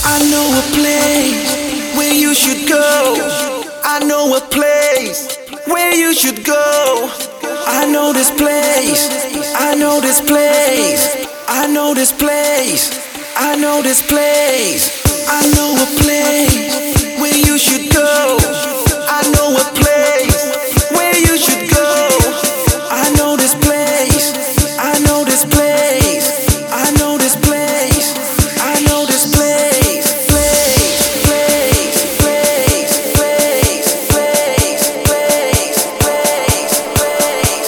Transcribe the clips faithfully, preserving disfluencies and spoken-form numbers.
I know a place where you should go. I know a place where you should go. I know this place. I know this place. I know this place. I know this place. I know a place where you should go. I know a place where you should go. I know this place. I know this place. I know this place. I know this place. Place, place, place, place, place, place, place, place.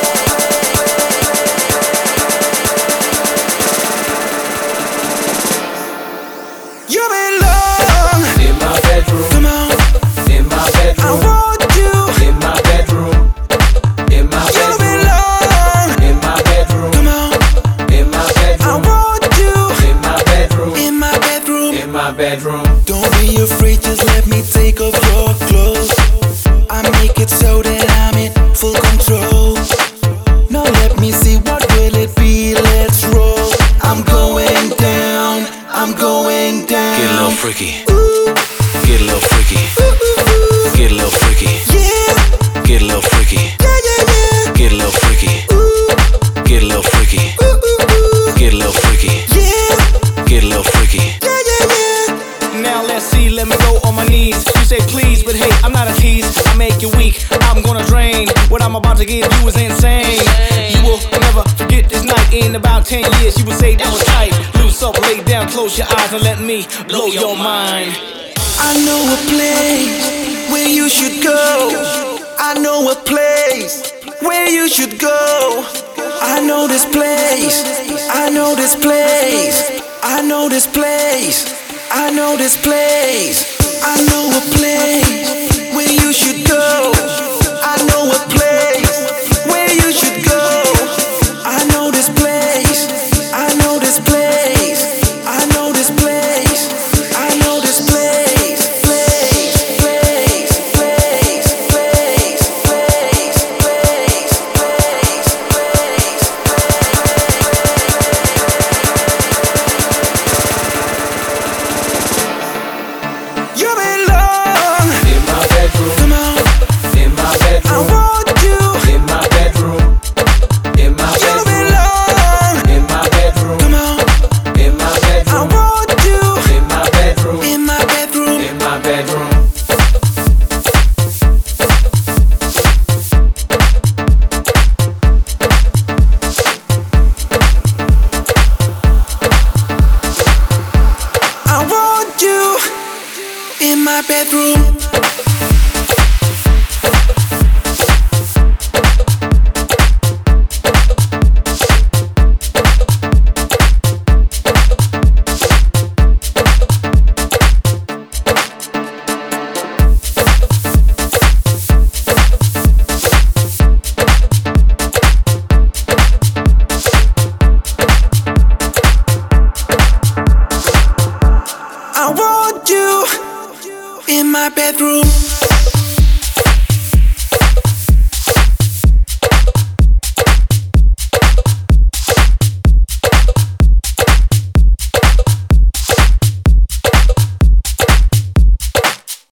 You belong in my bedroom. Come on, In my bedroom. I want you. In my bedroom. In my You bedroom. belong. In my bedroom. Come on, In my I bedroom. want you. In my bedroom. In my bedroom. In my bedroom. Don't be afraid, just let me take off your clothes. I make it so that I'm in full control. Now let me see, what will it be? Let's roll. I'm going down. I'm going down. Get a little freaky. Ooh, Get a little freaky. ooh, ooh, ooh. Get a little freaky. Yeah, Get a little freaky. yeah, yeah, yeah. Get a little freaky. Ooh, Get a little freaky. ooh, ooh, ooh. Get a little freaky. Yeah, Get a little freaky. yeah, yeah, yeah. Now let's see, let me go on my knees. You say please, but hey, I'm not a tease. I make you weak, I'm gonna drain. What I'm about to give you is insane. You will never forget this night. In about ten years, you will say that was tight. Loose up, lay down, close your eyes and let me blow your mind. I know a place where you should go. I know a place where you should go. I know this place. I know this place. I know this place. I know this place. I know a place where you should go. I know a place where you should go. I know this place. I know this place. I know this place. I know this place. Place, place, place, place, place, place, place, place. You belong. In my bedroom. Come on, In my I bedroom. want you. In my bedroom. In my You bedroom. belong. In my bedroom. Come on, In my I bedroom. want you. In my bedroom. In my bedroom. In my bedroom. I want you in my bedroom. I want you in my bedroom.